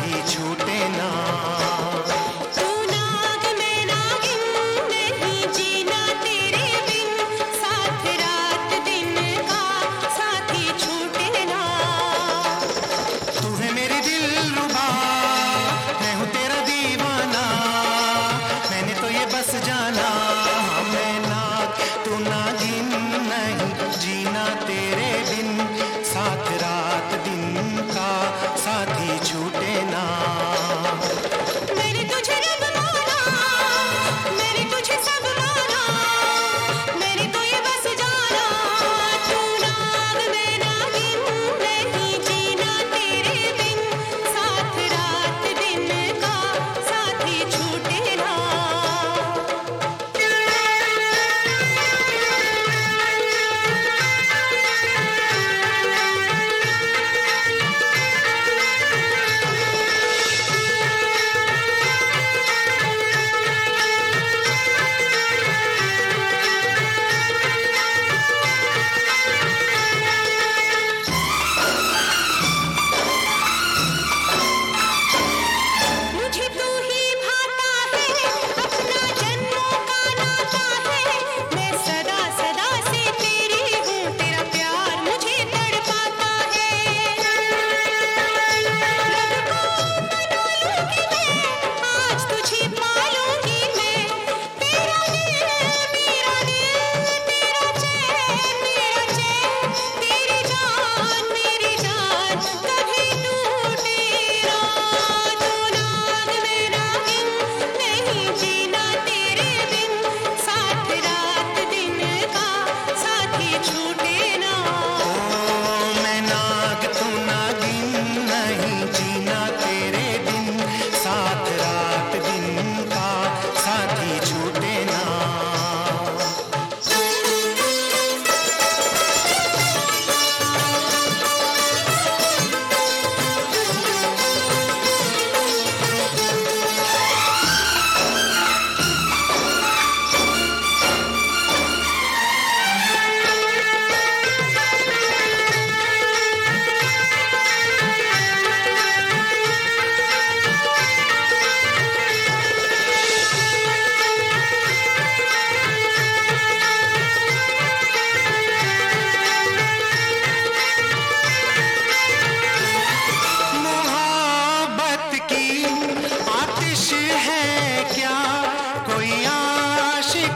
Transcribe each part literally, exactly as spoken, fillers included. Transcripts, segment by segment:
ही छूटे ना। तू नाग मैं नागिन, नहीं जीना तेरे बिन, साथ रात दिन का साथी छूटे ना। तू है मेरी दिलरुबा, मैं हूँ तेरा दीवाना, मैंने तो ये बस जाना। मैं नाग तू नागिन, नहीं जीना तेरे बिन, साथ रात दिन का साथी छूटे ना। मैंने तुझे रब माना, मैंने तुझे सब माना, मैंने तो ये बस जाना। तू नाग मैं नागिन, नहीं जीना तेरे बिन, साथ रात दिन का साथी छूटे ना। मुझे तू ही भाता है, अपना जन्मों का नाता है, मैं सदा सदा से तेरी हूँ, तेरा प्यार मुझे तड़पाता है। रब को मना लूंगी मैं, आज तुझे पालूंगी मैं, तेरा दिल मेरा दिल, तेरा चैन मेरा चैन, तेरी जान मेरी जान कभी टूटे ना। तू नाग मैं नागिन, नहीं जीना तेरे बिन, साथ रात दिन का साथी छूटे ना। ओ मैं नाग तू नागिन, नहीं जीना तेरे बिन, साथ रात दिन का साथी छूटे ना। मोहब्बत की आतिश है क्या, कोई आशिक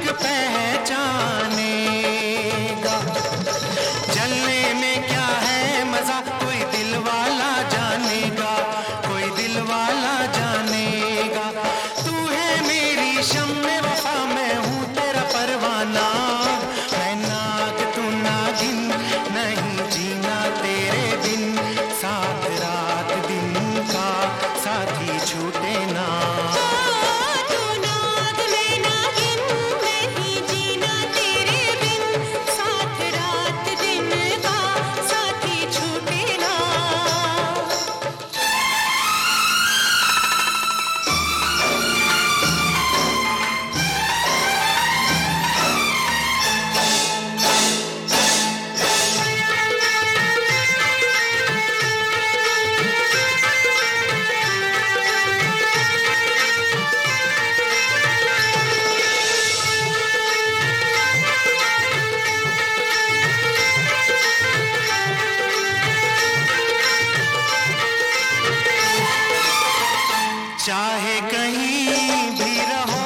पहचानेगा, जलने में क्या है मजा कोई दिल वाला जानेगा, कोई दिल वाला जानेगा। तू है मेरी शम्मे वफा, मैं हूँ तेरा परवाना, मैं नाग तू नागिन, नहीं जीना तेरे बिन, साथ रात दिन का साथी छूटे ना। तू नाग मैं नागिन, नहीं जीना तेरे बिन, साथ रात दिन का साथी छूटे ना। चाहे कहीं भी रहो,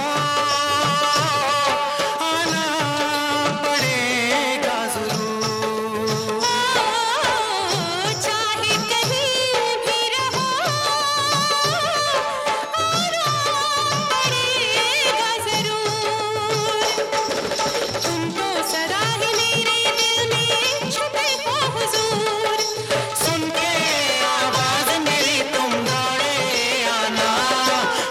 आना पड़ेगा जरूर। चाहे कहीं भी रहो, आना पड़ेगा जरूर। तुम तो सदा ही मेरे दिल में छुपे हो हुजूर। सुन के आवाज मेरी तुम दौड़े आना,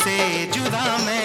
से जुदा मैं